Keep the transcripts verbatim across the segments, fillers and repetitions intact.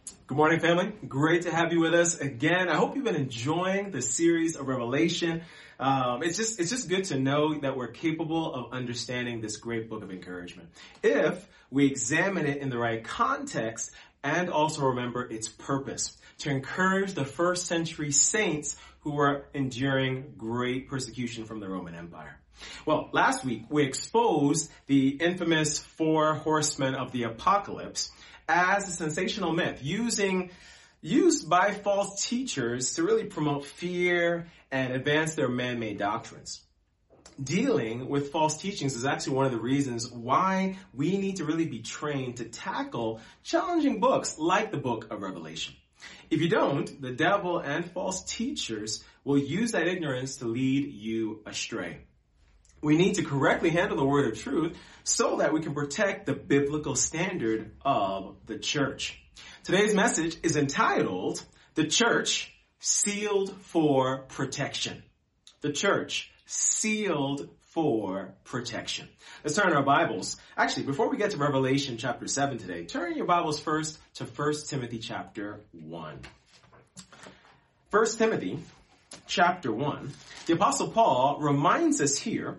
Good morning, family. Great to have you with us again. I hope you've been enjoying the series of Revelation. Um, it's just it's just good to know that we're capable of understanding this great book of encouragement if we examine it in the right context and also remember its purpose to encourage the first century saints who were enduring great persecution from the Roman Empire. Well, last week we exposed the infamous four horsemen of the apocalypse as a sensational myth using used by false teachers to really promote fear and advance their man-made doctrines. Dealing with false teachings is actually one of the reasons why we need to really be trained to tackle challenging books like the book of Revelation. If you don't, the devil and false teachers will use that ignorance to lead you astray. We need to correctly handle the word of truth so that we can protect the biblical standard of the church. Today's message is entitled, The Church Sealed for Protection. The Church Sealed for Protection. Let's turn our Bibles. Actually, before we get to Revelation chapter seven today, turn your Bibles first to First Timothy chapter one. First Timothy chapter one. The Apostle Paul reminds us here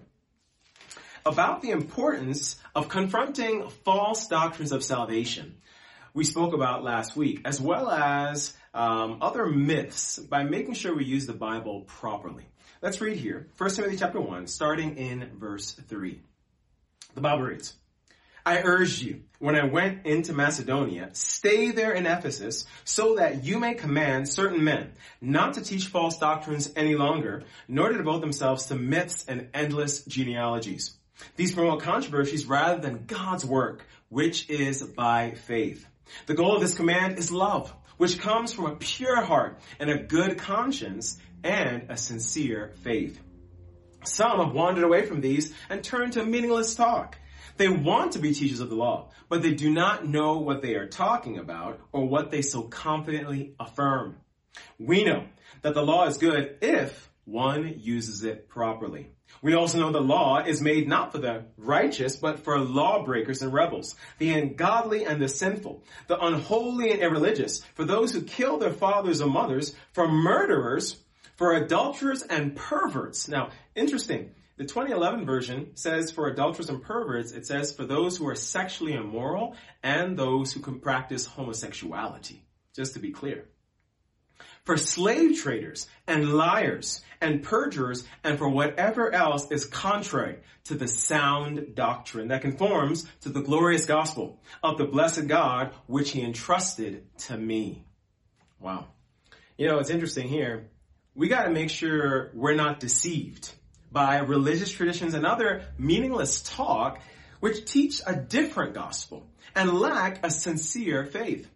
about the importance of confronting false doctrines of salvation we spoke about last week, as well as um, other myths by making sure we use the Bible properly. Let's read here, First Timothy chapter one, starting in verse three. The Bible reads, I urge you, when I went into Macedonia, stay there in Ephesus, so that you may command certain men not to teach false doctrines any longer, nor to devote themselves to myths and endless genealogies. These promote controversies rather than God's work, which is by faith. The goal of this command is love, which comes from a pure heart and a good conscience and a sincere faith. Some have wandered away from these and turned to meaningless talk. They want to be teachers of the law, but they do not know what they are talking about or what they so confidently affirm. We know that the law is good if one uses it properly. We also know the law is made not for the righteous, but for lawbreakers and rebels, the ungodly and the sinful, the unholy and irreligious, for those who kill their fathers or mothers, for murderers, for adulterers and perverts. Now, interesting. The twenty eleven version says for adulterers and perverts, it says for those who are sexually immoral and those who can practice homosexuality, just to be clear. For slave traders and liars and perjurers and for whatever else is contrary to the sound doctrine that conforms to the glorious gospel of the blessed God which he entrusted to me. Wow. You know, it's interesting here. We got to make sure we're not deceived by religious traditions and other meaningless talk which teach a different gospel and lack a sincere faith.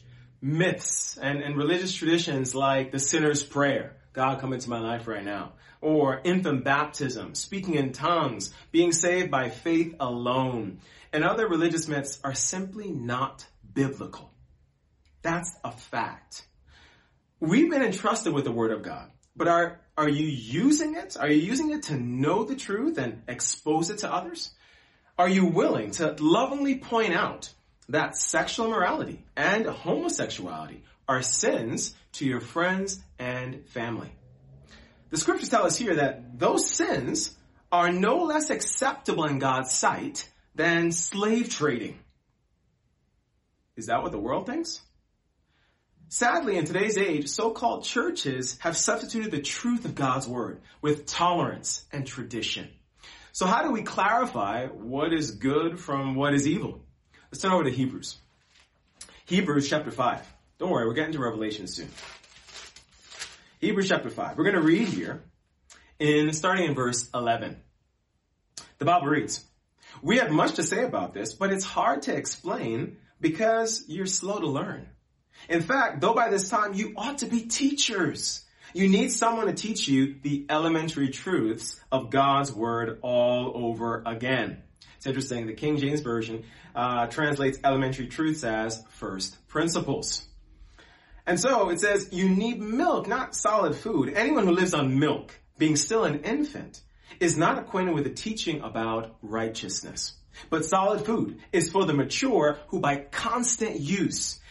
Myths and, and religious traditions like the sinner's prayer, God come into my life right now, or infant baptism, speaking in tongues, being saved by faith alone, and other religious myths are simply not biblical. That's a fact. We've been entrusted with the Word of God, but are, are you using it? Are you using it to know the truth and expose it to others? Are you willing to lovingly point out that sexual immorality and homosexuality are sins to your friends and family? The scriptures tell us here that those sins are no less acceptable in God's sight than slave trading. Is that what the world thinks? Sadly, in today's age, so-called churches have substituted the truth of God's word with tolerance and tradition. So how do we clarify what is good from what is evil? Let's turn over to Hebrews. Hebrews chapter five. Don't worry, we're getting to Revelation soon. Hebrews chapter five. We're going to read here in starting in verse eleven. The Bible reads, we have much to say about this, but it's hard to explain because you're slow to learn. In fact, though by this time you ought to be teachers, you need someone to teach you the elementary truths of God's word all over again. It's interesting. The King James Version uh, translates elementary truths as first principles. And so it says you need milk, not solid food. Anyone who lives on milk, being still an infant, is not acquainted with the teaching about righteousness. But solid food is for the mature who by constant use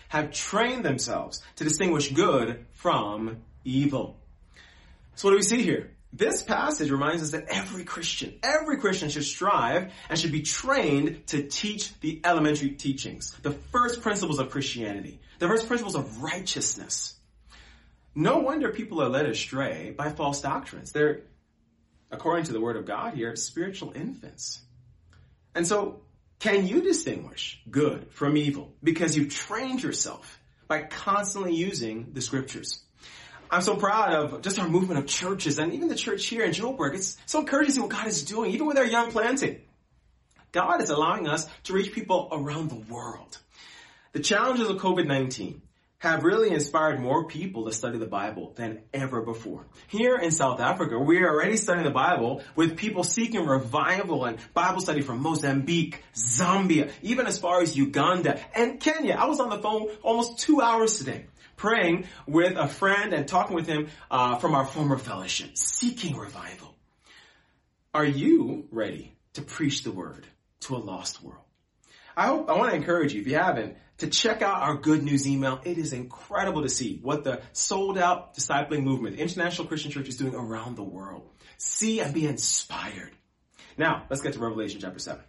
have trained themselves to distinguish good from evil. So what do we see here? This passage reminds us that every Christian, every Christian should strive and should be trained to teach the elementary teachings, the first principles of Christianity, the first principles of righteousness. No wonder people are led astray by false doctrines. They're, according to the Word of God here, spiritual infants. And so, can you distinguish good from evil? Because you've trained yourself by constantly using the Scriptures. I'm so proud of just our movement of churches and even the church here in Joburg. It's so encouraging to see what God is doing, even with our young planting. God is allowing us to reach people around the world. The challenges of covid nineteen have really inspired more people to study the Bible than ever before. Here in South Africa, we are already studying the Bible with people seeking revival and Bible study from Mozambique, Zambia, even as far as Uganda and Kenya. I was on the phone almost two hours today, praying with a friend and talking with him uh, from our former fellowship, seeking revival. Are you ready to preach the word to a lost world? I hope, I want to encourage you, if you haven't, to check out our Good News email. It is incredible to see what the sold out discipling movement, the International Christian Church, is doing around the world. See and be inspired. Now, let's get to Revelation chapter seven.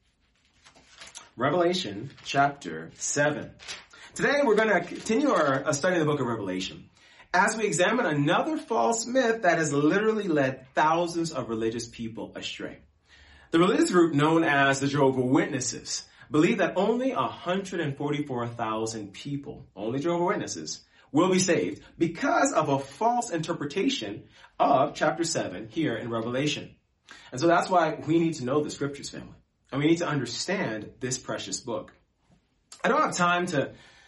Revelation chapter seven. Today we're going to continue our study of the book of Revelation as we examine another false myth that has literally led thousands of religious people astray. The religious group known as the Jehovah's Witnesses believe that only one hundred forty-four thousand people, only Jehovah's Witnesses, will be saved because of a false interpretation of chapter seven here in Revelation. And so that's why we need to know the Scriptures, family. And we need to understand this precious book. I don't have time to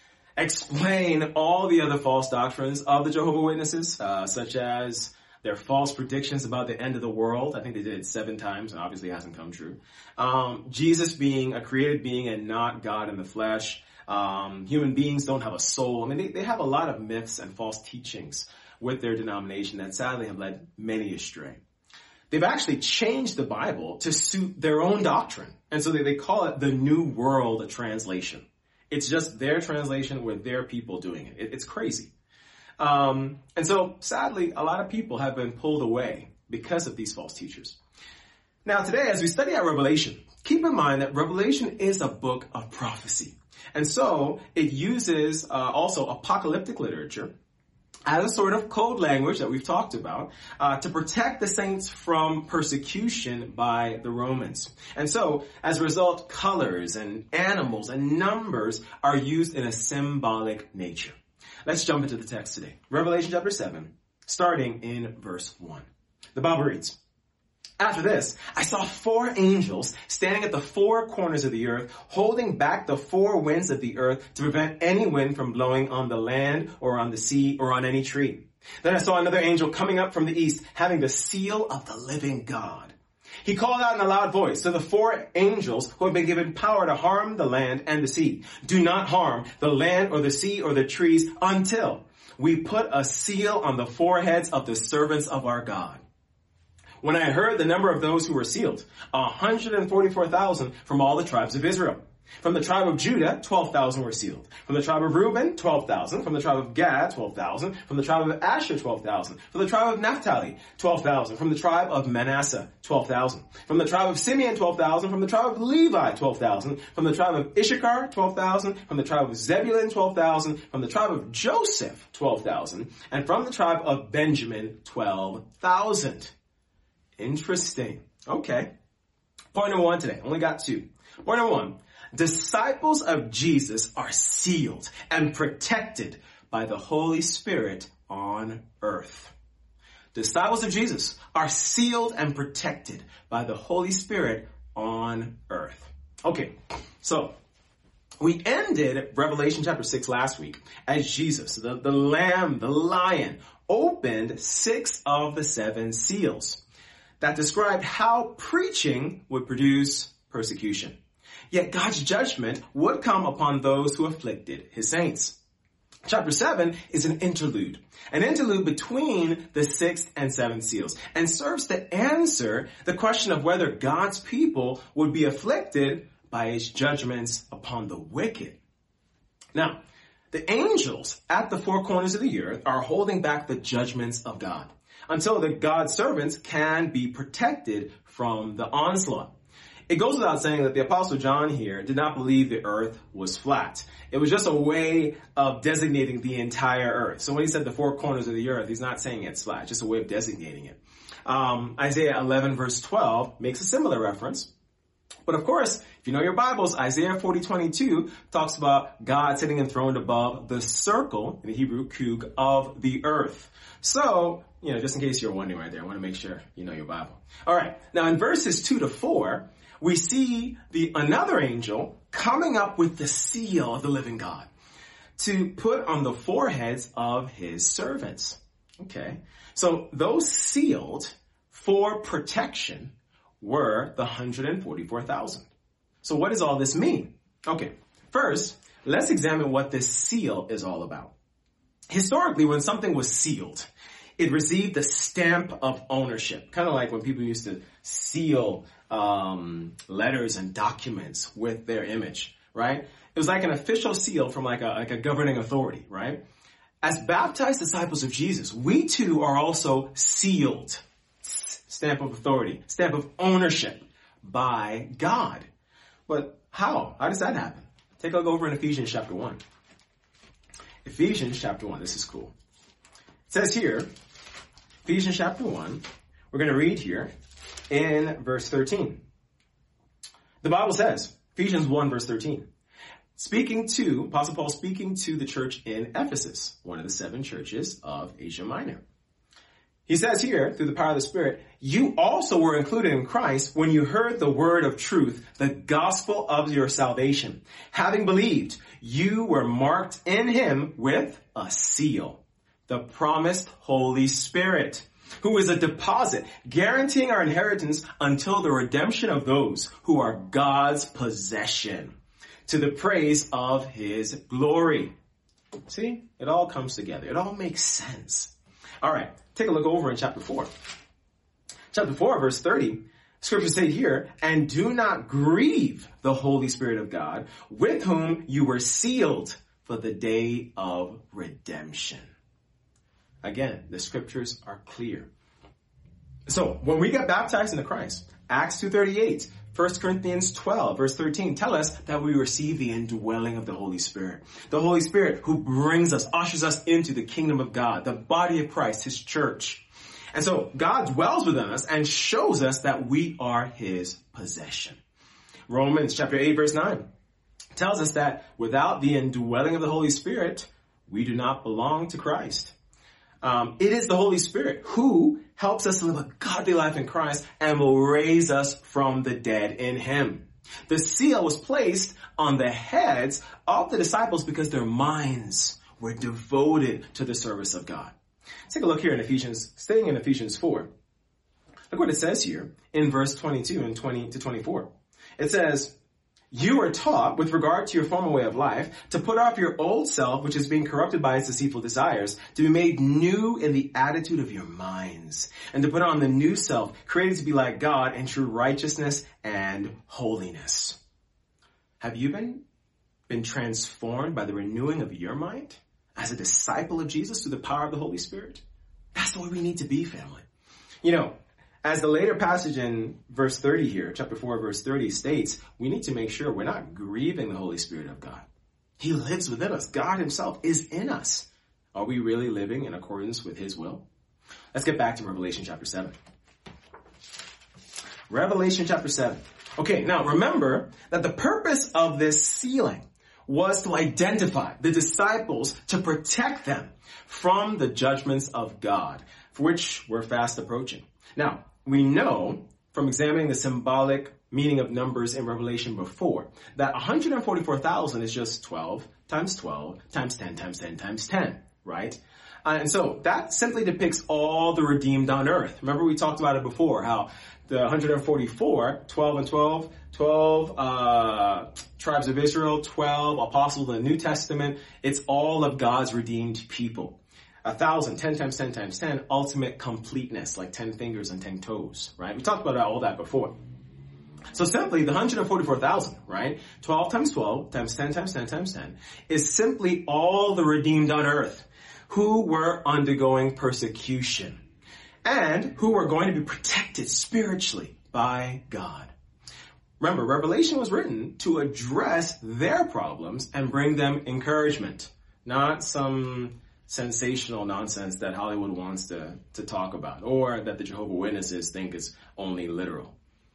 explain all the other false doctrines of the Jehovah's Witnesses, uh, such as their false predictions about the end of the world. I think they did it seven times, and obviously it hasn't come true. Um, Jesus being a created being and not God in the flesh. Um, human beings don't have a soul. I mean, they, they have a lot of myths and false teachings with their denomination that sadly have led many astray. They've actually changed the Bible to suit their own doctrine. And so they, they call it the New World Translation. It's just their translation with their people doing it. it it's crazy. Um, and so, sadly, a lot of people have been pulled away because of these false teachers. Now, today, as we study out Revelation, keep in mind that Revelation is a book of prophecy. And so, it uses uh, also apocalyptic literature as a sort of code language that we've talked about uh, to protect the saints from persecution by the Romans. And so, as a result, colors and animals and numbers are used in a symbolic nature. Let's jump into the text today. Revelation chapter seven, starting in verse one. The Bible reads, "After this, I saw four angels standing at the four corners of the earth, holding back the four winds of the earth to prevent any wind from blowing on the land or on the sea or on any tree. Then I saw another angel coming up from the east, having the seal of the living God. He called out in a loud voice to the four angels who have been given power to harm the land and the sea. Do not harm the land or the sea or the trees until we put a seal on the foreheads of the servants of our God." When I heard the number of those who were sealed, one hundred forty-four thousand from all the tribes of Israel. From the tribe of Judah, twelve thousand were sealed. From the tribe of Reuben, twelve thousand. From the tribe of Gad, twelve thousand. From the tribe of Asher, twelve thousand. From the tribe of Naphtali, twelve thousand. From the tribe of Manasseh, twelve thousand. From the tribe of Simeon, twelve thousand. From the tribe of Levi, twelve thousand. From the tribe of Issachar, twelve thousand. From the tribe of Zebulun, twelve thousand. From the tribe of Joseph, twelve thousand. And from the tribe of Benjamin, twelve thousand. Interesting. Okay. Point number one today. Only got two. Point number one. Disciples of Jesus are sealed and protected by the Holy Spirit on earth. Disciples of Jesus are sealed and protected by the Holy Spirit on earth. Okay, so we ended Revelation chapter six last week as Jesus, the, the Lamb, the Lion, opened six of the seven seals that described how preaching would produce persecution. Yet God's judgment would come upon those who afflicted his saints. Chapter seven is an interlude, an interlude between the sixth and seventh seals, and serves to answer the question of whether God's people would be afflicted by his judgments upon the wicked. Now, The angels at the four corners of the earth are holding back the judgments of God until the God's servants can be protected from the onslaught. It goes without saying that the Apostle John here did not believe the earth was flat. It was just a way of designating the entire earth. So when he said the four corners of the earth, he's not saying it's flat, just a way of designating it. Um, Isaiah eleven verse twelve makes a similar reference. But of course, if you know your Bibles, Isaiah forty twenty-two talks about God sitting enthroned above the circle, in the Hebrew, kug, of the earth. So, you know, just in case you're wondering right there, I want to make sure you know your Bible. All right. Now in verses two to four, we see the another angel coming up with the seal of the living God to put on the foreheads of his servants. Okay. So those sealed for protection were the one hundred forty-four thousand. So what does all this mean? Okay. First, let's examine what this seal is all about. Historically, when something was sealed, it received the stamp of ownership, kind of like when people used to seal um, letters and documents with their image, right? It was like an official seal from like a, like a governing authority, right? As baptized disciples of Jesus, we too are also sealed, stamp of authority, stamp of ownership by God. But how? How does that happen? Take a look over in Ephesians chapter one. Ephesians chapter one, this is cool. It says here, Ephesians chapter one, we're going to read here in verse thirteen. The Bible says, Ephesians one verse thirteen, speaking to, Apostle Paul speaking to the church in Ephesus, one of the seven churches of Asia Minor. He says here, through the power of the Spirit, you also were included in Christ when you heard the word of truth, the gospel of your salvation. Having believed, you were marked in him with a seal, the promised Holy Spirit, who is a deposit guaranteeing our inheritance until the redemption of those who are God's possession, to the praise of his glory. See, it all comes together. It all makes sense. All right, take a look over in chapter four. Chapter four, verse thirty, scriptures say here, and do not grieve the Holy Spirit of God, with whom you were sealed for the day of redemption. Again, the scriptures are clear. So when we get baptized into Christ, Acts two thirty-eight, First Corinthians twelve, verse thirteen, tell us that we receive the indwelling of the Holy Spirit. The Holy Spirit who brings us, ushers us into the kingdom of God, the body of Christ, his church. And so God dwells within us and shows us that we are his possession. Romans chapter eight, verse nine tells us that without the indwelling of the Holy Spirit, we do not belong to Christ. Um, it is the Holy Spirit who helps us live a godly life in Christ and will raise us from the dead in him. The seal was placed on the heads of the disciples because their minds were devoted to the service of God. Let's take a look here in Ephesians, staying in Ephesians four. Look what it says here in verse twenty-two and twenty to twenty-four. It says, you are taught, with regard to your former way of life, to put off your old self, which is being corrupted by its deceitful desires, to be made new in the attitude of your minds, and to put on the new self, created to be like God in true righteousness and holiness. Have you been, been transformed by the renewing of your mind as a disciple of Jesus through the power of the Holy Spirit? That's the way we need to be, family. You know, as the later passage in verse thirty here, chapter four, verse thirty states, we need to make sure we're not grieving the Holy Spirit of God. He lives within us. God himself is in us. Are we really living in accordance with his will? Let's get back to Revelation chapter seven. Revelation chapter seven. Okay, now remember that the purpose of this sealing was to identify the disciples, to protect them from the judgments of God, for which we're fast approaching. Now, we know from examining the symbolic meaning of numbers in Revelation before that one hundred forty-four thousand is just twelve times twelve times ten times ten times ten, right? Uh, and so that simply depicts all the redeemed on earth. Remember we talked about it before, how the one hundred forty-four, twelve and twelve, twelve uh, tribes of Israel, twelve apostles of the New Testament, it's all of God's redeemed people. A thousand, ten times ten times ten, ultimate completeness, like ten fingers and ten toes, right? We talked about all that before. So simply, the one hundred forty-four thousand, right? twelve times twelve times ten times ten times ten is simply all the redeemed on earth who were undergoing persecution and who were going to be protected spiritually by God. Remember, Revelation was written to address their problems and bring them encouragement, not some sensational nonsense that Hollywood wants to, to talk about, or that the Jehovah's Witnesses think is only literal.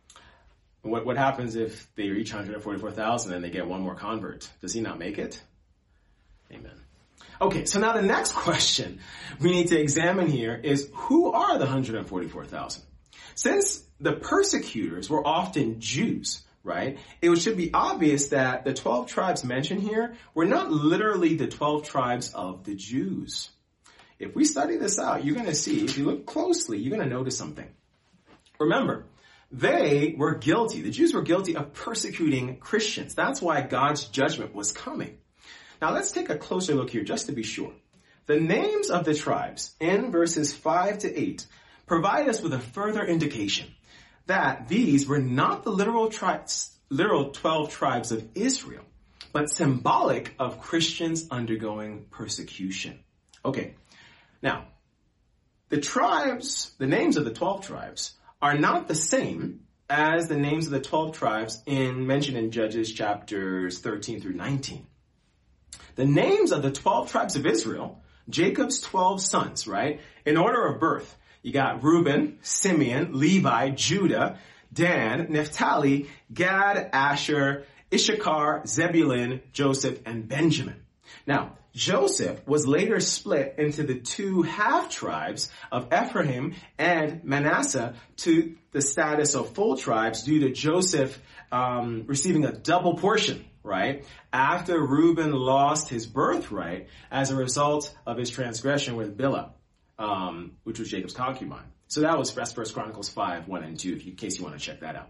What, what happens if they reach one hundred forty-four thousand and they get one more convert? Does he not make it? Amen. Okay, so now the next question we need to examine here is, who are the one hundred forty-four thousand? Since the persecutors were often Jews, right, it should be obvious that the twelve tribes mentioned here were not literally the twelve tribes of the Jews. If we study this out, you're going to see, if you look closely, you're going to notice something. Remember, they were guilty. The Jews were guilty of persecuting Christians. That's why God's judgment was coming. Now let's take a closer look here just to be sure. The names of the tribes in verses five to eight provide us with a further indication that these were not the literal tribes, literal twelve tribes of Israel, but symbolic of Christians undergoing persecution. Okay, now, the tribes, the names of the twelve tribes are not the same as the names of the twelve tribes in mentioned in Judges chapters thirteen through nineteen. The names of the twelve tribes of Israel, Jacob's twelve sons, right? In order of birth, you got Reuben, Simeon, Levi, Judah, Dan, Naphtali, Gad, Asher, Issachar, Zebulun, Joseph, and Benjamin. Now, Joseph was later split into the two half-tribes of Ephraim and Manasseh to the status of full tribes due to Joseph um, receiving a double portion, right, after Reuben lost his birthright as a result of his transgression with Bilhah, um, which was Jacob's concubine. So that was First Chronicles five, one and two, in case you want to check that out.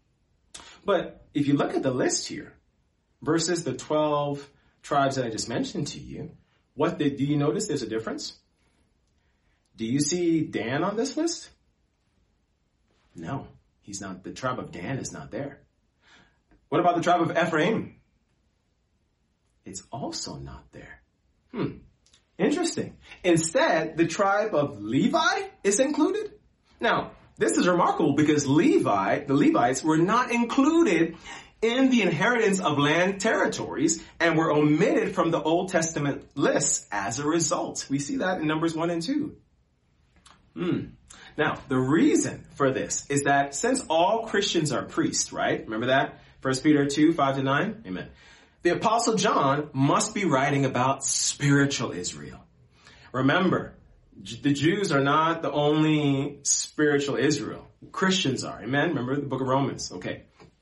But if you look at the list here, versus the twelve tribes that I just mentioned to you, what they, do you notice there's a difference? Do you see Dan on this list? No, he's not. The tribe of Dan is not there. What about the tribe of Ephraim? It's also not there. Hmm. Interesting. Instead, the tribe of Levi is included. Now, this is remarkable because Levi, the Levites, were not included in the inheritance of land territories and were omitted from the Old Testament lists as a result. We see that in Numbers one and two. Hmm. Now, the reason for this is that since all Christians are priests, right? Remember that? First Peter two, five to nine? Amen. The Apostle John must be writing about spiritual Israel. Remember, the Jews are not the only spiritual Israel. Christians are. Amen? Remember the book of Romans. Okay.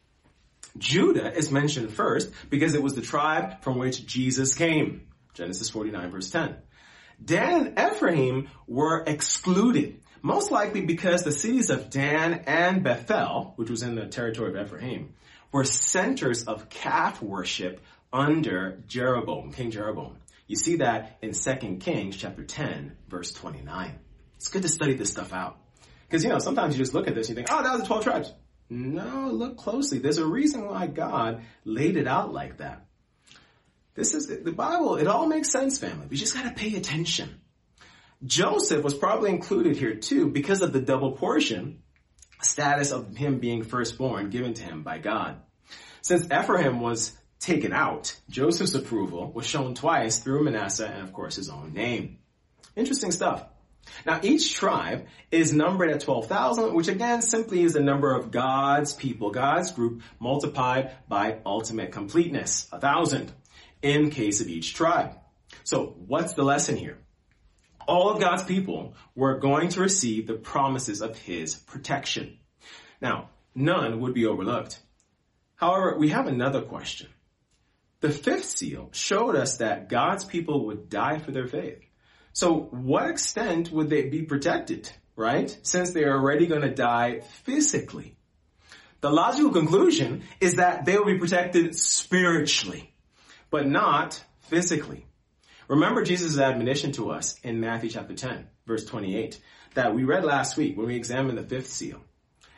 Judah is mentioned first because it was the tribe from which Jesus came. Genesis forty-nine, verse ten. Dan and Ephraim were excluded, most likely because the cities of Dan and Bethel, which was in the territory of Ephraim, were centers of calf worship under Jeroboam, King Jeroboam. You see that in Second Kings chapter ten, verse twenty-nine. It's good to study this stuff out. Because, you know, sometimes you just look at this and you think, oh, that was the twelve tribes. No, look closely. There's a reason why God laid it out like that. This is the Bible. It all makes sense, family. We just got to pay attention. Joseph was probably included here too because of the double portion status of him being firstborn given to him by God. Since Ephraim was taken out, Joseph's approval was shown twice through Manasseh and, of course, his own name. Interesting stuff. Now, each tribe is numbered at twelve thousand, which again simply is the number of God's people, God's group, multiplied by ultimate completeness, a thousand, in case of each tribe. So, what's the lesson here? All of God's people were going to receive the promises of his protection. Now, none would be overlooked. However, we have another question. The fifth seal showed us that God's people would die for their faith. So what extent would they be protected, right? Since they are already going to die physically. The logical conclusion is that they will be protected spiritually, but not physically. Remember Jesus' admonition to us in Matthew chapter ten, verse twenty-eight, that we read last week when we examined the fifth seal.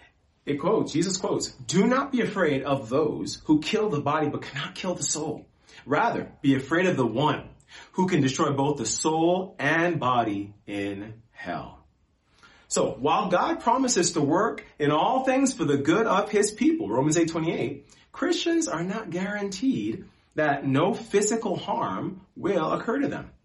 It quotes, Jesus quotes, "Do not be afraid of those who kill the body but cannot kill the soul. Rather, be afraid of the one who can destroy both the soul and body in hell." So, while God promises to work in all things for the good of his people, Romans eight twenty-eight, Christians are not guaranteed that no physical harm will occur to them.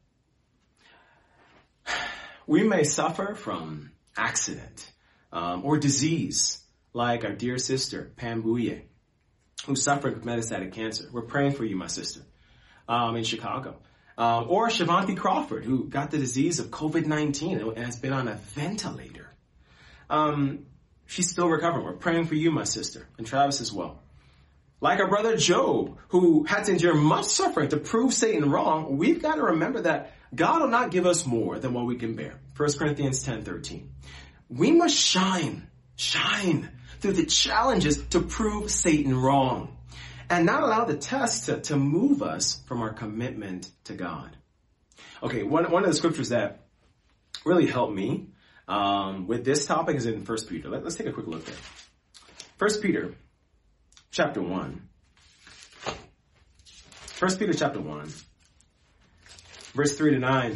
We may suffer from accident um, or disease, like our dear sister, Pam Bouye, who suffered with metastatic cancer. We're praying for you, my sister, um, in Chicago. Um, or Shivanti Crawford, who got the disease of covid nineteen and has been on a ventilator. Um, she's still recovering. We're praying for you, my sister, and Travis as well. Like our brother Job, who had to endure much suffering to prove Satan wrong, we've got to remember that God will not give us more than what we can bear. First Corinthians ten thirteen. We must shine, shine through the challenges to prove Satan wrong and not allow the test to, to move us from our commitment to God. Okay, one, one of the scriptures that really helped me um, with this topic is in First Peter. Let, let's take a quick look there. First Peter chapter one. First Peter chapter one, verse three to nine.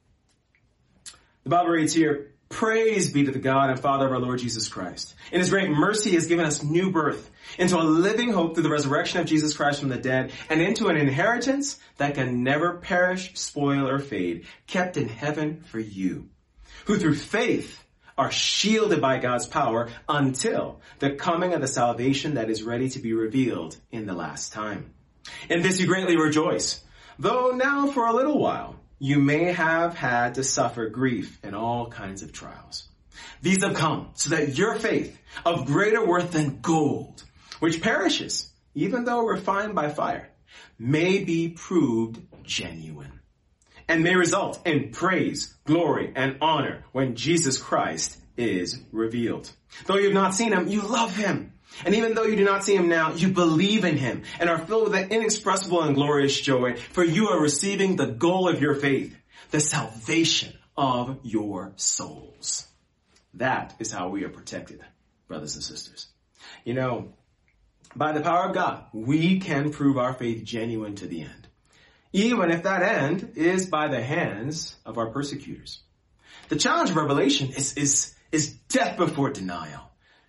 The Bible reads here, "Praise be to the God and Father of our Lord Jesus Christ. In his great mercy, he has given us new birth into a living hope through the resurrection of Jesus Christ from the dead and into an inheritance that can never perish, spoil, or fade, kept in heaven for you, who through faith are shielded by God's power until the coming of the salvation that is ready to be revealed in the last time. In this you greatly rejoice, though now for a little while you may have had to suffer grief in all kinds of trials. These have come so that your faith, of greater worth than gold, which perishes, even though refined by fire, may be proved genuine, and may result in praise, glory, and honor when Jesus Christ is revealed. Though you have not seen him, you love him. And even though you do not see him now, you believe in him and are filled with that inexpressible and glorious joy, for you are receiving the goal of your faith, the salvation of your souls. That is how we are protected, brothers and sisters. You know, by the power of God, we can prove our faith genuine to the end, even if that end is by the hands of our persecutors. The challenge of Revelation is, is, is death before denial.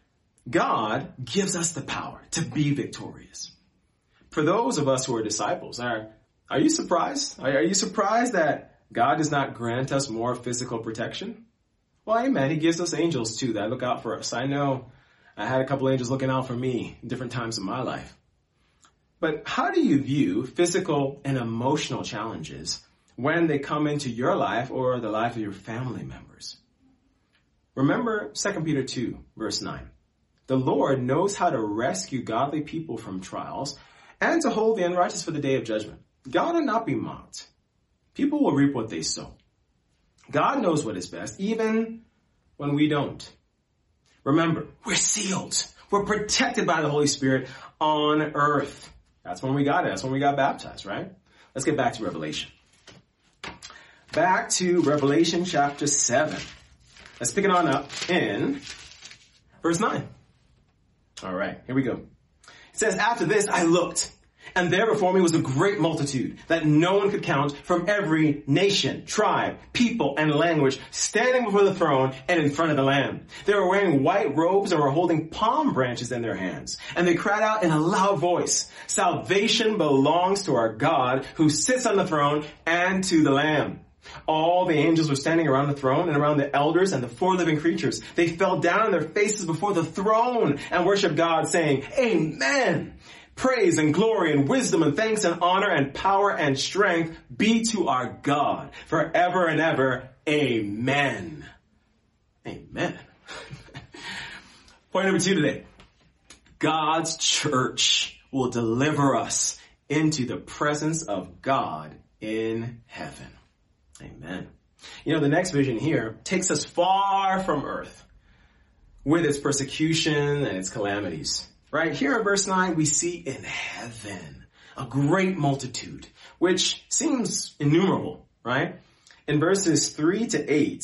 God gives us the power to be victorious. For those of us who are disciples, are, are you surprised? Are, are you surprised that God does not grant us more physical protection? Well, amen. He gives us angels too that look out for us. I know I had a couple angels looking out for me in different times of my life. But how do you view physical and emotional challenges when they come into your life or the life of your family members? Remember Second Peter two, verse nine. The Lord knows how to rescue godly people from trials and to hold the unrighteous for the day of judgment. God will not be mocked. People will reap what they sow. God knows what is best, even when we don't. Remember, we're sealed. We're protected by the Holy Spirit on earth. That's when we got it. That's when we got baptized, right? Let's get back to Revelation. Back to Revelation chapter seven. Let's pick it on up in verse nine. All right, here we go. It says, "After this I looked, and there before me was a great multitude that no one could count, from every nation, tribe, people, and language, standing before the throne and in front of the Lamb. They were wearing white robes and were holding palm branches in their hands. And they cried out in a loud voice, 'Salvation belongs to our God who sits on the throne and to the Lamb.' All the angels were standing around the throne and around the elders and the four living creatures. They fell down on their faces before the throne and worshiped God, saying, 'Amen. Praise and glory and wisdom and thanks and honor and power and strength be to our God forever and ever. Amen.'" Amen. Point number two today. God's church will deliver us into the presence of God in heaven. Amen. You know, the next vision here takes us far from earth with its persecution and its calamities. Right here in verse nine, we see in heaven a great multitude, which seems innumerable, right? In verses three to eight,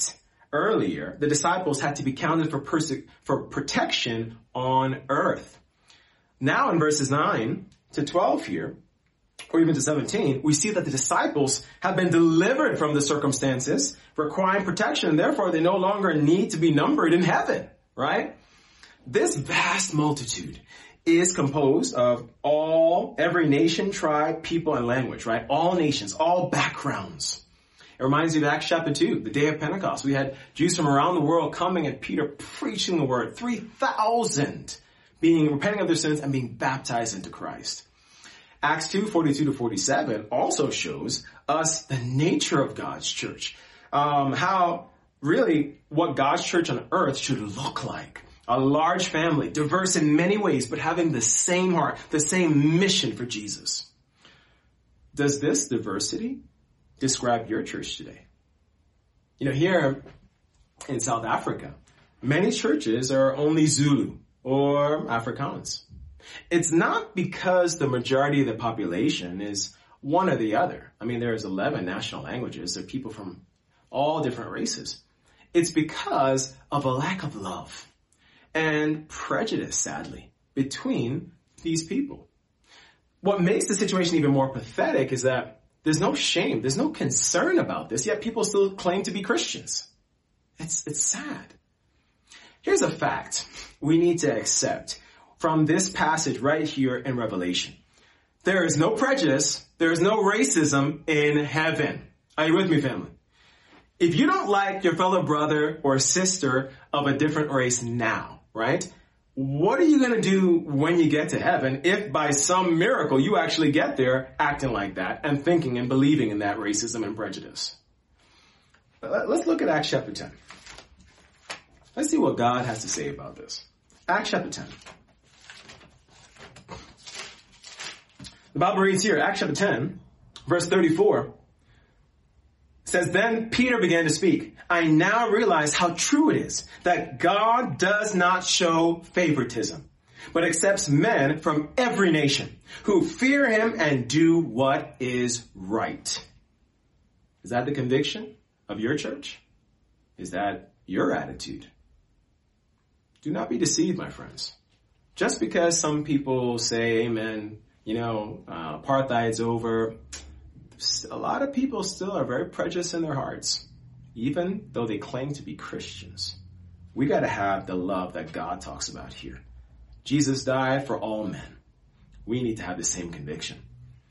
earlier, the disciples had to be counted for perse- for protection on earth. Now in verses nine to twelve here, or even to seventeen, we see that the disciples have been delivered from the circumstances requiring protection, and therefore they no longer need to be numbered in heaven, right? This vast multitude is composed of all, every nation, tribe, people, and language, right? All nations, all backgrounds. It reminds me of Acts chapter two, the day of Pentecost. We had Jews from around the world coming and Peter preaching the word. three thousand being, repenting of their sins and being baptized into Christ. Acts two, forty-two to forty-seven also shows us the nature of God's church. Um, how really what God's church on earth should look like. A large family, diverse in many ways, but having the same heart, the same mission for Jesus. Does this diversity describe your church today? You know, here in South Africa, many churches are only Zulu or Afrikaans. It's not because the majority of the population is one or the other. I mean, there's eleven national languages. There are people from all different races. It's because of a lack of love and prejudice, sadly, between these people. What makes the situation even more pathetic is that there's no shame, there's no concern about this, yet people still claim to be Christians. It's, it's sad. Here's a fact we need to accept from this passage right here in Revelation. There is no prejudice, there is no racism in heaven. Are you with me, family? If you don't like your fellow brother or sister of a different race now, right? What are you going to do when you get to heaven if by some miracle you actually get there acting like that and thinking and believing in that racism and prejudice? Let's look at Acts chapter ten. Let's see what God has to say about this. Acts chapter ten. The Bible reads here, Acts chapter ten, verse thirty-four. Says, then Peter began to speak. I now realize how true it is that God does not show favoritism, but accepts men from every nation who fear him and do what is right. Is that the conviction of your church? Is that your attitude? Do not be deceived, my friends. Just because some people say, amen, you know, uh, apartheid's over, a lot of people still are very prejudiced in their hearts, even though they claim to be Christians. We got to have the love that God talks about here. Jesus died for all men. We need to have the same conviction.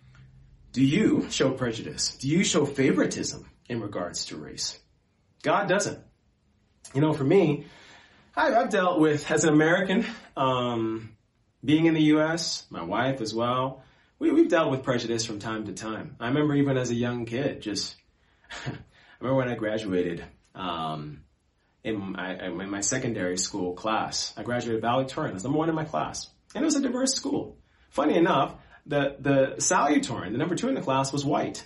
Do you show prejudice? Do you show favoritism in regards to race? God doesn't. You know, for me, I've dealt with, as an American, um, being in the U S, my wife as well, We, we've dealt with prejudice from time to time. I remember even as a young kid, just, I remember when I graduated, um, in my, in my secondary school class. I graduated valedictorian. I was number one in my class. And it was a diverse school. Funny enough, the, the salutatorian, the number two in the class, was white.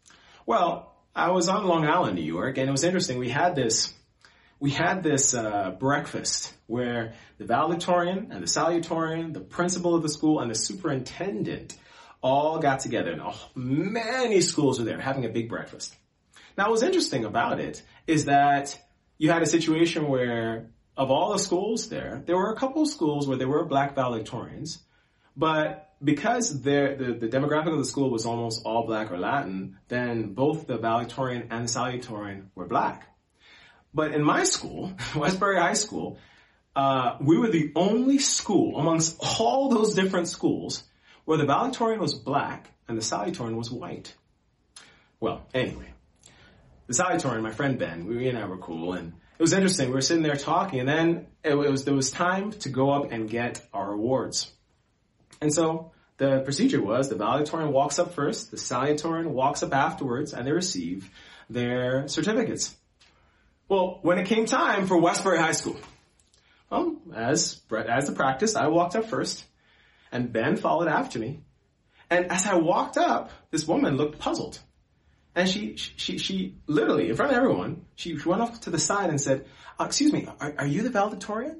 Well, I was on Long Island, New York, and it was interesting. We had this, we had this, uh, breakfast where the valedictorian and the salutatorian, the principal of the school, and the superintendent all got together, and oh, many schools were there having a big breakfast. Now, what was interesting about it is that you had a situation where, of all the schools there, there were a couple of schools where there were black valedictorians, but because the, the demographic of the school was almost all black or Latin, then both the valedictorian and the salutatorian were black. But in my school, Westbury High School, uh, we were the only school amongst all those different schools where the valedictorian was black and the salutatorian was white. Well, anyway, the salutatorian, my friend Ben, we and I were cool, and it was interesting. We were sitting there talking, and then it was there was time to go up and get our awards. And so the procedure was the valedictorian walks up first, the salutatorian walks up afterwards, and they receive their certificates. Well, when it came time for Westbury High School, well, as as the practice, I walked up first. And Ben followed after me. And as I walked up, this woman looked puzzled. And she, she, she literally, in front of everyone, she went off to the side and said, uh, excuse me, are, are you the valedictorian?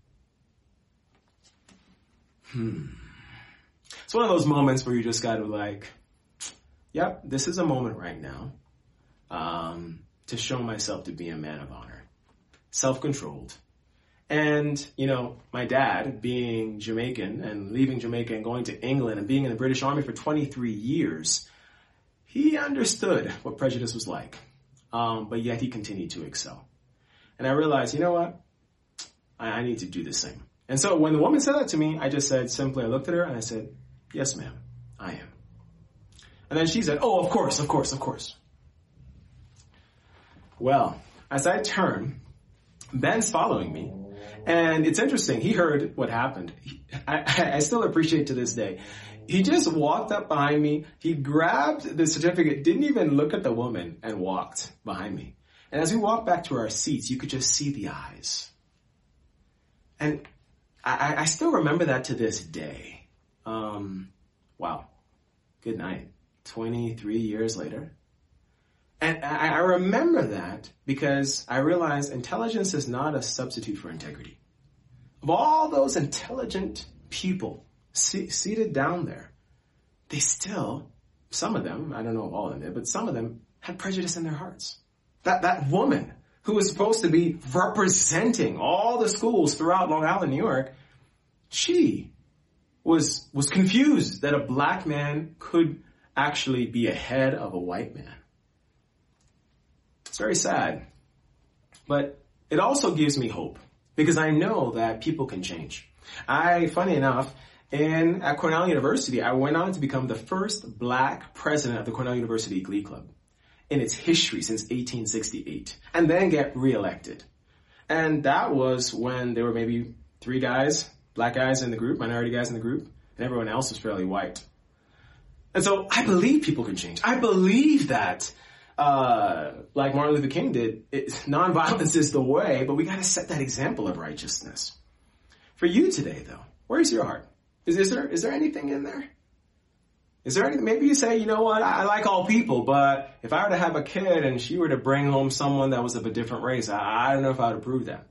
Hmm. It's one of those moments where you just got to like, yep, this is a moment right now, um, to show myself to be a man of honor. self-controlled. And, you know, my dad being Jamaican and leaving Jamaica and going to England and being in the British Army for twenty-three years, he understood what prejudice was like. Um, but yet he continued to excel. And I realized, you know what? I, I need to do the same. And so when the woman said that to me, I just said simply, I looked at her and I said, yes, ma'am, I am. And then she said, oh, of course, of course, of course. Well, as I turn, Ben's following me. And it's interesting. He heard what happened. He, I, I still appreciate to this day. He just walked up behind me. He grabbed the certificate, didn't even look at the woman, and walked behind me. And as we walked back to our seats, you could just see the eyes. And I, I still remember that to this day. Um, wow. Good night. twenty-three years later. And I, I remember that because I realized intelligence is not a substitute for integrity. Of all those intelligent people see, seated down there, they still, some of them, I don't know if all of them, but some of them had prejudice in their hearts. That, that woman who was supposed to be representing all the schools throughout Long Island, New York, she was, was confused that a black man could actually be ahead of a white man. It's very sad, but it also gives me hope because I know that people can change. I, funny enough, in at Cornell University, I went on to become the first black president of the Cornell University Glee Club in its history since eighteen sixty-eight, and then get reelected. And that was when there were maybe three guys, black guys in the group, minority guys in the group, and everyone else was fairly white. And so I believe people can change. I believe that Uh, like Martin Luther King did, it, nonviolence is the way, but we got to set that example of righteousness. For you today, though, where's your heart? Is, is there is there anything in there? Is there anything? Maybe you say, you know what, I, I like all people, but if I were to have a kid and she were to bring home someone that was of a different race, I, I don't know if I would approve that.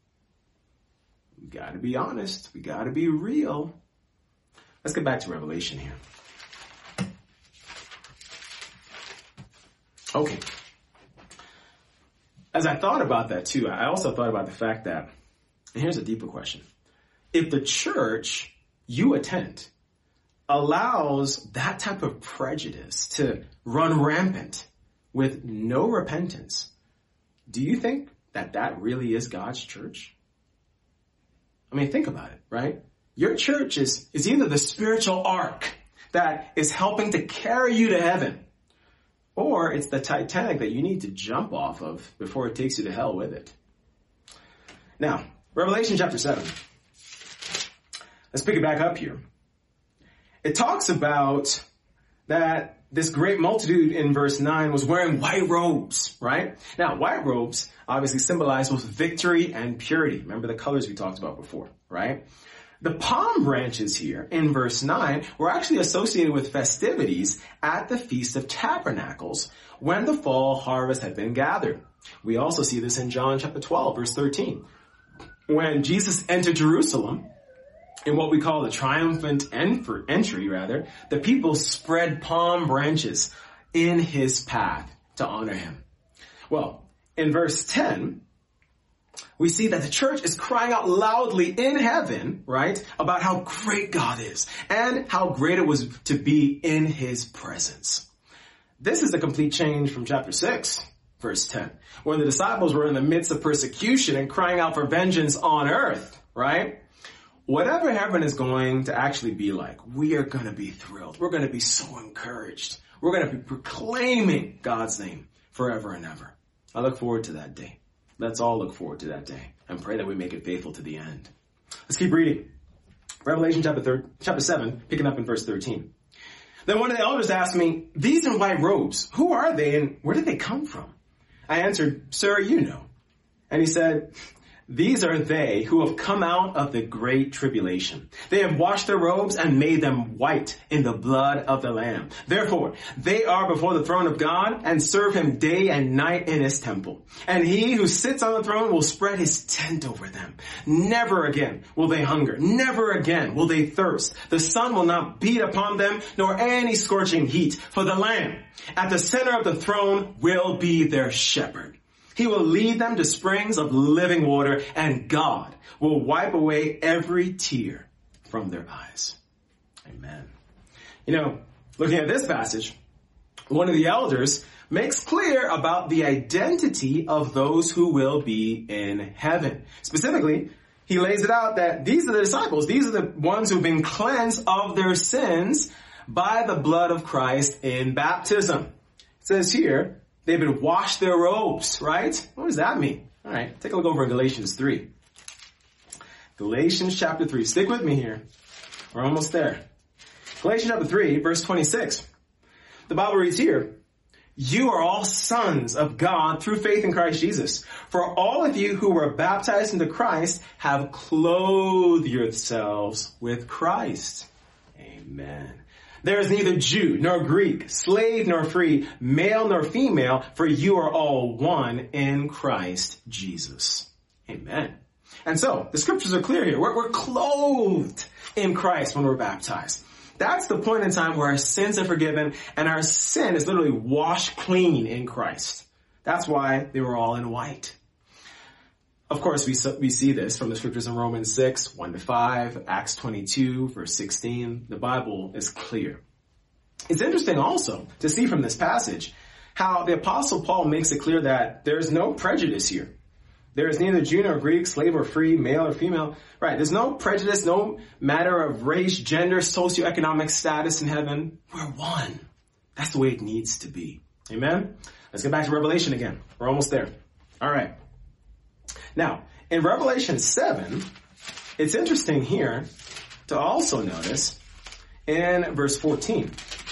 We got to be honest. We got to be real. Let's get back to Revelation here. Okay. As I thought about that too, I also thought about the fact that, and here's a deeper question. If the church you attend allows that type of prejudice to run rampant with no repentance, do you think that that really is God's church? I mean, think about it, right? Your church is, is either the spiritual ark that is helping to carry you to heaven, or it's the Titanic that you need to jump off of before it takes you to hell with it. Now, Revelation chapter seven. Let's pick it back up here. It talks about that this great multitude in verse nine was wearing white robes, right? Now, white robes obviously symbolize both victory and purity. Remember the colors we talked about before, right? The palm branches here in verse nine were actually associated with festivities at the Feast of Tabernacles when the fall harvest had been gathered. We also see this in John chapter twelve, verse thirteen. When Jesus entered Jerusalem, in what we call the triumphant entry, rather, the people spread palm branches in his path to honor him. Well, in verse ten, we see that the church is crying out loudly in heaven, right, about how great God is and how great it was to be in his presence. This is a complete change from chapter six, verse ten, when the disciples were in the midst of persecution and crying out for vengeance on earth, right? Whatever heaven is going to actually be like, we are going to be thrilled. We're going to be so encouraged. We're going to be proclaiming God's name forever and ever. I look forward to that day. Let's all look forward to that day and pray that we make it faithful to the end. Let's keep reading. Revelation chapter third, chapter seven, picking up in verse thirteen. Then one of the elders asked me, these in white robes, who are they and where did they come from? I answered, sir, you know. And he said, these are they who have come out of the great tribulation. They have washed their robes and made them white in the blood of the Lamb. Therefore, they are before the throne of God and serve him day and night in his temple. And he who sits on the throne will spread his tent over them. Never again will they hunger. Never again will they thirst. The sun will not beat upon them, nor any scorching heat. For the Lamb at the center of the throne will be their shepherd. He will lead them to springs of living water, and God will wipe away every tear from their eyes. Amen. You know, looking at this passage, one of the elders makes clear about the identity of those who will be in heaven. Specifically, he lays it out that these are the disciples. These are the ones who've been cleansed of their sins by the blood of Christ in baptism. It says here, they've been washed their robes, right? What does that mean? All right, take a look over in Galatians three. Galatians chapter three. Stick with me here. We're almost there. Galatians chapter three, verse twenty-six. The Bible reads here, you are all sons of God through faith in Christ Jesus. For all of you who were baptized into Christ have clothed yourselves with Christ. Amen. There is neither Jew nor Greek, slave nor free, male nor female, for you are all one in Christ Jesus. Amen. And so, the scriptures are clear here. We're, we're clothed in Christ when we're baptized. That's the point in time where our sins are forgiven and our sin is literally washed clean in Christ. That's why they were all in white. Of course, we we see this from the scriptures in Romans six, one to five, Acts twenty-two, verse sixteen. The Bible is clear. It's interesting also to see from this passage how the Apostle Paul makes it clear that there is no prejudice here. There is neither Jew nor Greek, slave or free, male or female. Right, there's no prejudice, no matter of race, gender, socioeconomic status in heaven. We're one. That's the way it needs to be. Amen? Let's get back to Revelation again. We're almost there. All right. Now, in Revelation seven, it's interesting here to also notice in verse fourteen.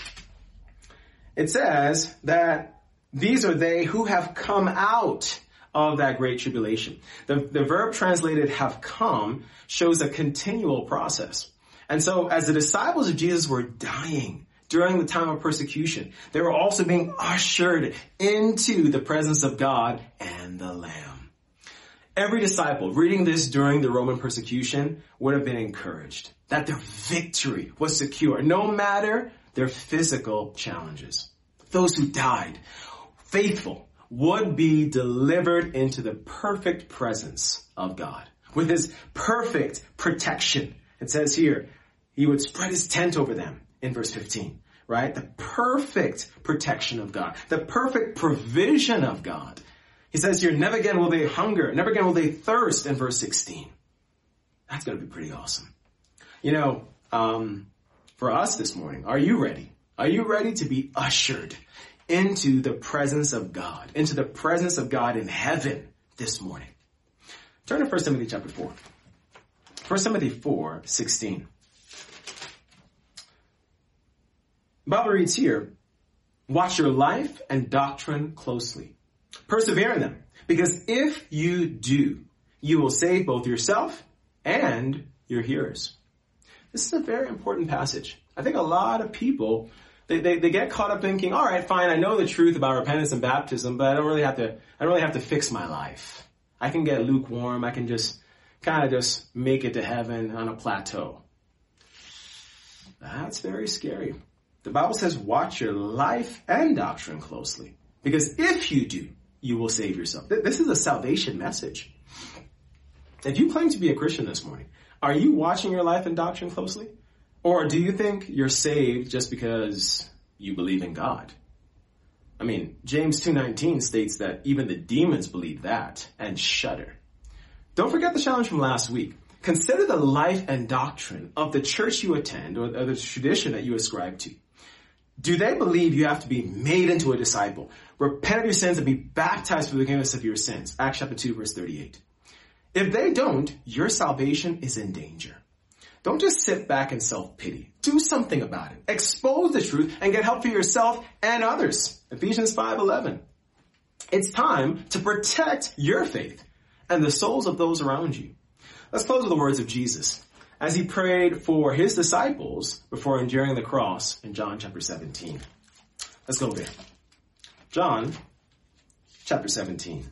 It says that these are they who have come out of that great tribulation. The, the verb translated have come shows a continual process. And so as the disciples of Jesus were dying during the time of persecution, they were also being ushered into the presence of God and the Lamb. Every disciple reading this during the Roman persecution would have been encouraged that their victory was secure, no matter their physical challenges. Those who died faithful would be delivered into the perfect presence of God with his perfect protection. It says here, he would spread his tent over them in verse fifteen, right? The perfect protection of God, the perfect provision of God. He says here, never again will they hunger, never again will they thirst in verse sixteen. That's going to be pretty awesome. You know, um, for us this morning, are you ready? Are you ready to be ushered into the presence of God, into the presence of God in heaven this morning? Turn to First Timothy chapter four. First Timothy four, sixteen. The Bible reads here, watch your life and doctrine closely. Persevere in them, because if you do, you will save both yourself and your hearers. This is a very important passage. I think a lot of people They, they they get caught up thinking, all right, fine, I know the truth about repentance and baptism, but I don't really have to, I don't really have to fix my life. I can get lukewarm. I can just kind of just make it to heaven on a plateau. That's very scary. The Bible says, watch your life and doctrine closely, because if you do, you will save yourself. This is a salvation message. If you claim to be a Christian this morning, are you watching your life and doctrine closely? Or do you think you're saved just because you believe in God? I mean, James two nineteen states that even the demons believe that and shudder. Don't forget the challenge from last week. Consider the life and doctrine of the church you attend or the tradition that you ascribe to. Do they believe you have to be made into a disciple, repent of your sins, and be baptized for the forgiveness of your sins? Acts chapter two, verse thirty-eight. If they don't, your salvation is in danger. Don't just sit back in self-pity. Do something about it. Expose the truth and get help for yourself and others. Ephesians five eleven. It's time to protect your faith and the souls of those around you. Let's close with the words of Jesus as he prayed for his disciples before enduring the cross in John chapter seventeen. Let's go there. John chapter seventeen.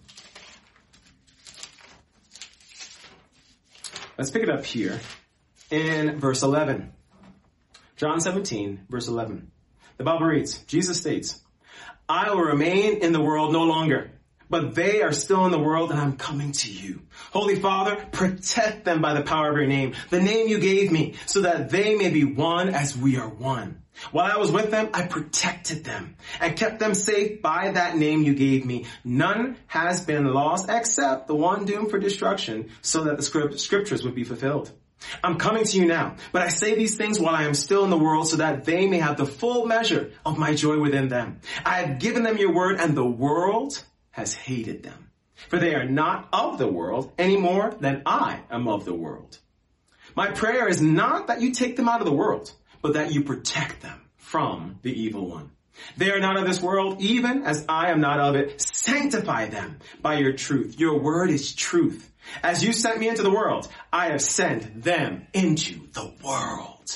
Let's pick it up here in verse eleven. John seventeen, verse eleven. The Bible reads, Jesus states, I will remain in the world no longer, but they are still in the world and I'm coming to you. Holy Father, protect them by the power of your name, the name you gave me, so that they may be one as we are one. While I was with them, I protected them and kept them safe by that name you gave me. None has been lost except the one doomed for destruction, so that the script, scriptures would be fulfilled. I'm coming to you now, but I say these things while I am still in the world, so that they may have the full measure of my joy within them. I have given them your word, and the world has hated them, for they are not of the world any more than I am of the world. My prayer is not that you take them out of the world, but that you protect them from the evil one. They are not of this world, even as I am not of it. Sanctify them by your truth. Your word is truth. As you sent me into the world, I have sent them into the world.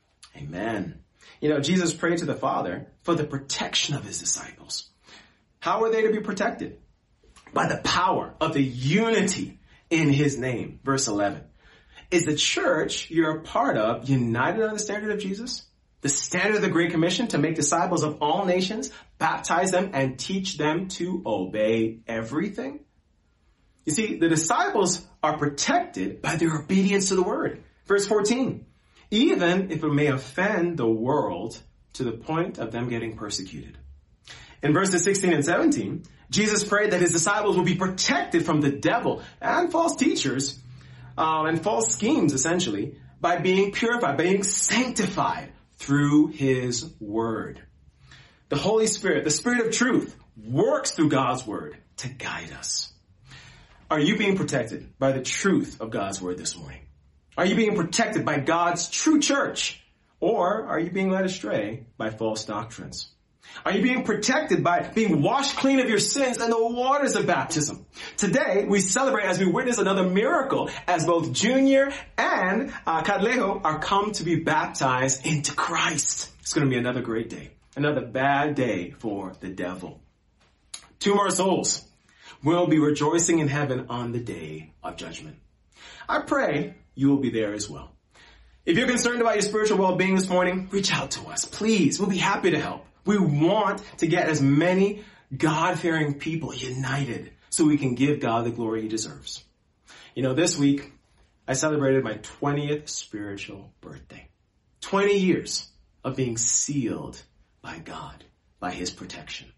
Amen. You know, Jesus prayed to the Father for the protection of his disciples. How are they to be protected? By the power of the unity in his name. Verse eleven. Is the church you're a part of united on the standard of Jesus? The standard of the Great Commission to make disciples of all nations, baptize them, and teach them to obey everything? You see, the disciples are protected by their obedience to the word. Verse fourteen, even if it may offend the world to the point of them getting persecuted. In verses sixteen and seventeen, Jesus prayed that his disciples will be protected from the devil and false teachers um, and false schemes, essentially, by being purified, by being sanctified through his word. The Holy Spirit, the Spirit of truth, works through God's word to guide us. Are you being protected by the truth of God's word this morning? Are you being protected by God's true church? Or are you being led astray by false doctrines? Are you being protected by being washed clean of your sins in the waters of baptism? Today, we celebrate as we witness another miracle as both Junior and uh, Cadlejo are come to be baptized into Christ. It's going to be another great day. Another bad day for the devil. Two more souls will be rejoicing in heaven on the day of judgment. I pray you will be there as well. If you're concerned about your spiritual well-being this morning, reach out to us. Please, we'll be happy to help. We want to get as many God-fearing people united so we can give God the glory he deserves. You know, this week, I celebrated my twentieth spiritual birthday. twenty years of being sealed by God, by his protection.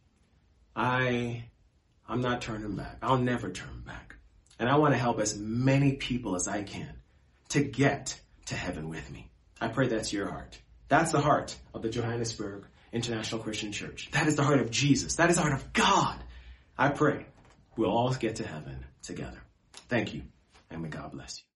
I, I'm not turning back. I'll never turn back. And I want to help as many people as I can to get to heaven with me. I pray that's your heart. That's the heart of the Johannesburg International Christian Church. That is the heart of Jesus. That is the heart of God. I pray we'll all get to heaven together. Thank you, and may God bless you.